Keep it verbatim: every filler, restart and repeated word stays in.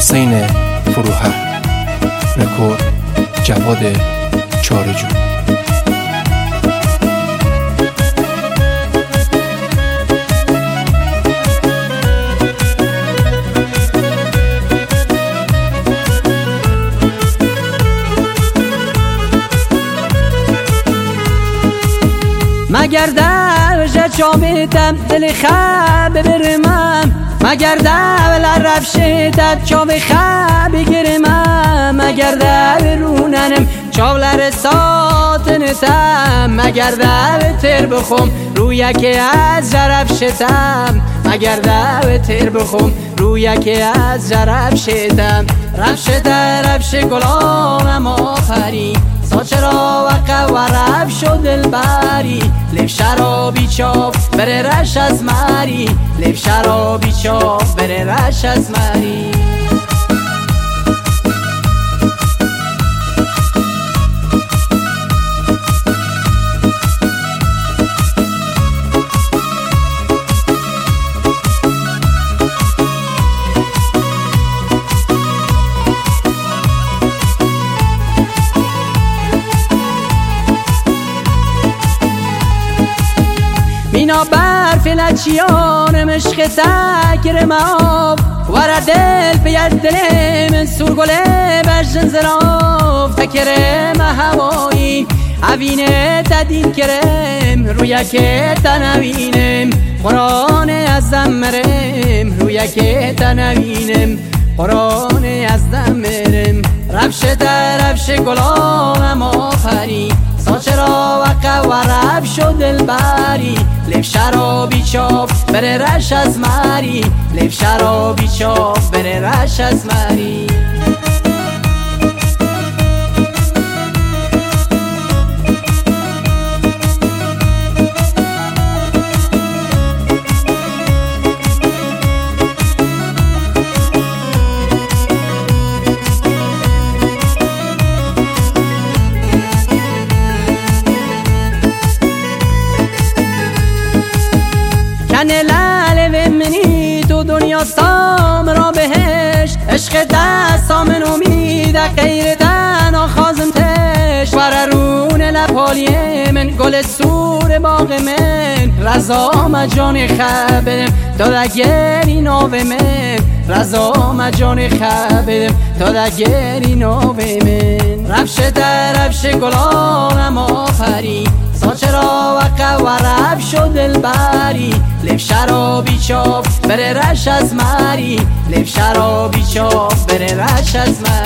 حسین فروهر، رکورد جواد چارجو. مگر در جامدم دل خب برمم، مگر در رفشدت چاو خب گرمم، مگر در روننم چاولر ساتنتم، مگر در تر بخم روی که از رفشتم، مگر در تر بخم روی که از رفشتم. رفشت رفش گلانم آفری ساچرا وقع و رفش و دلبری، لب شرابی چاپ بره رش از مری، لب شرابی چاپ بره رش از مری. مینا برف لچیان مشق تکر ماف ورا دل بیر دل من سورگله بجن زراف تکرم هوایی اوینه تدین کرم روی که تنوینم قرآن از دمرم روی که تنوینم قرآن از دمرم. رفش درفش گلانم آفری ساچرا وقع و رفش و دلبری، لب شرابی چاپ بره رش از مری، لب شرابی چاپ بره رش از مری. کنه لعل و منی تو دنیا سام را بهش، عشق دست سامن امید غیر تن آخازم تش، وررون لپالیه من گل سور باغ من، رضا مجان خبرم دادگری ناو من، رضا مجان خبرم دادگری ناو من. رفش در رفش گلانم آفری ساچرا وقع و رفش و دلبری، لب شرابی چاپ بره رش از مری، لب شرابی چاپ بره رش از مری.